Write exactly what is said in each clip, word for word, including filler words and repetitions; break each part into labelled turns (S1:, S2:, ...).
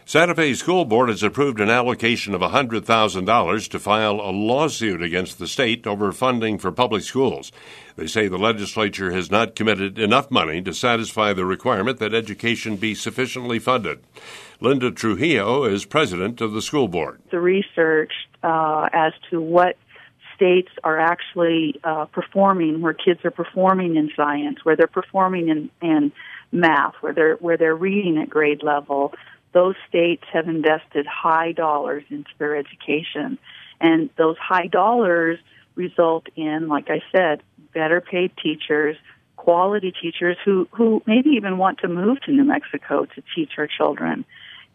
S1: Santa Fe School Board has approved an allocation of one hundred thousand dollars to file a lawsuit against the state over funding for public schools. They say the legislature has not committed enough money to satisfy the requirement that education be sufficiently funded. Linda Trujillo is president of the school board.
S2: The research uh, as to what states are actually uh, performing, where kids are performing in science, where they're performing in, in math, where they're where they're reading at grade level. Those states have invested high dollars into their education, and those high dollars result in, like I said, better paid teachers, quality teachers who, who maybe even want to move to New Mexico to teach our children,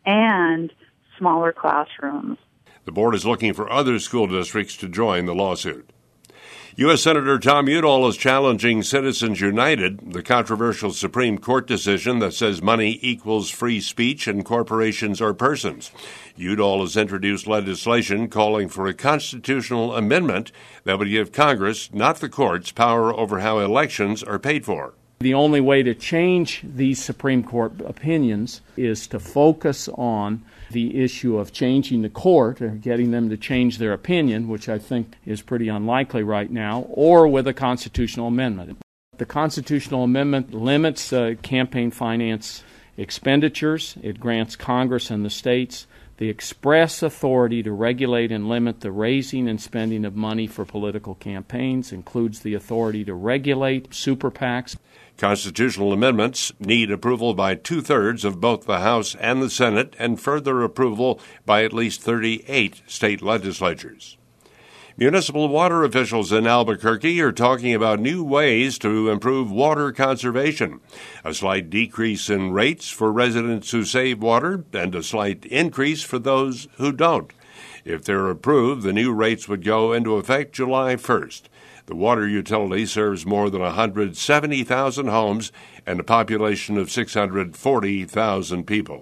S2: and smaller classrooms.
S1: The board is looking for other school districts to join the lawsuit. U S. Senator Tom Udall is challenging Citizens United, the controversial Supreme Court decision that says money equals free speech and corporations are persons. Udall has introduced legislation calling for a constitutional amendment that would give Congress, not the courts, power over how elections are paid for.
S3: The only way to change these Supreme Court opinions is to focus on the issue of changing the court, or getting them to change their opinion, which I think is pretty unlikely right now, or with a constitutional amendment. The constitutional amendment limits uh, campaign finance expenditures. It grants Congress and the states the express authority to regulate and limit the raising and spending of money for political campaigns, includes the authority to regulate super PACs.
S1: Constitutional amendments need approval by two-thirds of both the House and the Senate, and further approval by at least thirty-eight state legislatures. Municipal water officials in Albuquerque are talking about new ways to improve water conservation. A slight decrease in rates for residents who save water and a slight increase for those who don't. If they're approved, the new rates would go into effect July first. The water utility serves more than one hundred seventy thousand homes and a population of six hundred forty thousand people.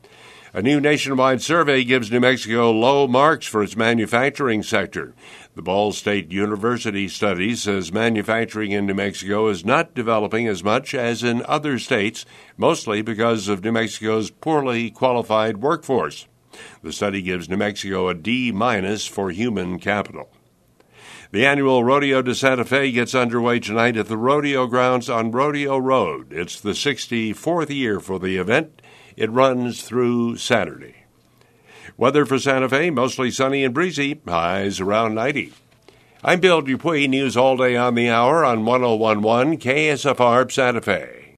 S1: A new nationwide survey gives New Mexico low marks for its manufacturing sector. The Ball State University study says manufacturing in New Mexico is not developing as much as in other states, mostly because of New Mexico's poorly qualified workforce. The study gives New Mexico a D minus for human capital. The annual Rodeo de Santa Fe gets underway tonight at the rodeo grounds on Rodeo Road. It's the sixty-fourth year for the event. It runs through Saturday. Weather for Santa Fe, mostly sunny and breezy, highs around ninety. I'm Bill Dupuis, news all day on the hour on one oh one point one K S F R Santa Fe.